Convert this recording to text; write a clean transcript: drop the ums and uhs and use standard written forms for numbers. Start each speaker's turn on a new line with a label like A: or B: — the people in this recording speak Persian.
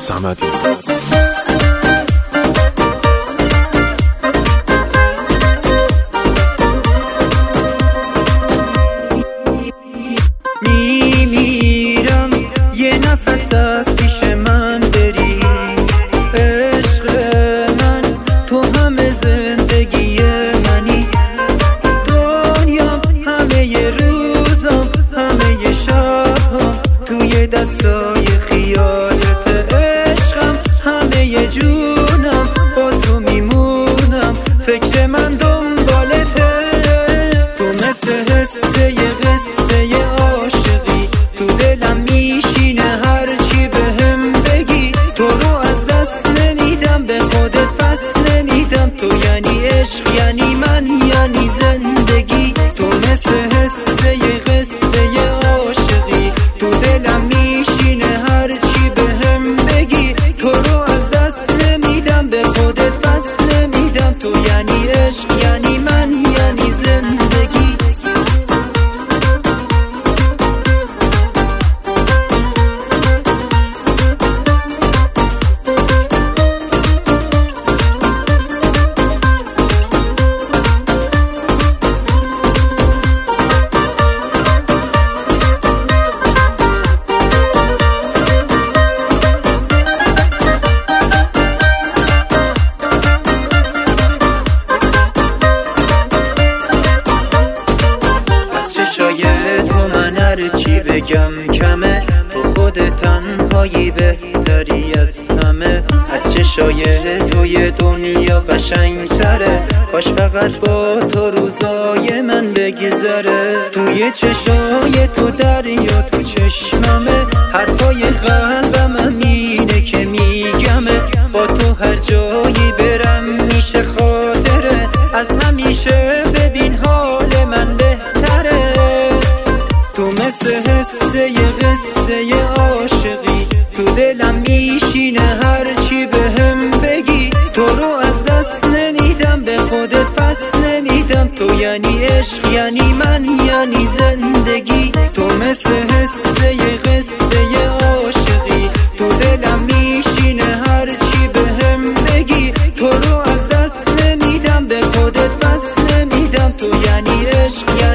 A: صمدی.
B: میمیرم یه نفس از پیش من بری، عشق من تو همه زندگی منی، دنیام همه روزم همه شبم توی دستای خیالت، عشقم همه جونم با تو میمونم، فکر من دنبالته، تو مثل حسه یه قصه عاشقی تو دلم میشینه، هرچی بهم بگی تو رو از دست نمیدم، به خودت پس نمیدم، تو یعنی عشق یعنی من یعنی زندگی، تو مثل حسه یه قصه عاشقی تو دلم میشینه، هرچی بهم بگی تو رو از دست نمیدم، به خودت پس نمیدم، تو یعنی عشق یعنی من یعنی زندگی. شاید تو من هرچی بگم کمه، تو خود تنهایی بهتری از همه، از چشای توی دنیا قشنگ تره، کاش فقط با تو روزای من بگذره، توی چشای تو دریا تو چشممه، حرفای قلبم اینه که میگمه، با تو هر جایی برم میشه خاطره، از همیشه ببین حال من بهتره، تو مثل حسه یه قصه عاشقی تو دلم میشینه، هرچی بهم بگی تو رو از دست نمیدم، به خودت پس نمیدم، تو یعنی عشق یعنی من یعنی زندگی، تو مثل حسه یه قصه عاشقی تو دلم میشینه، هرچی بهم بگی تو رو از دست نمیدم، به خودت پس نمیدم، تو یعنی عشق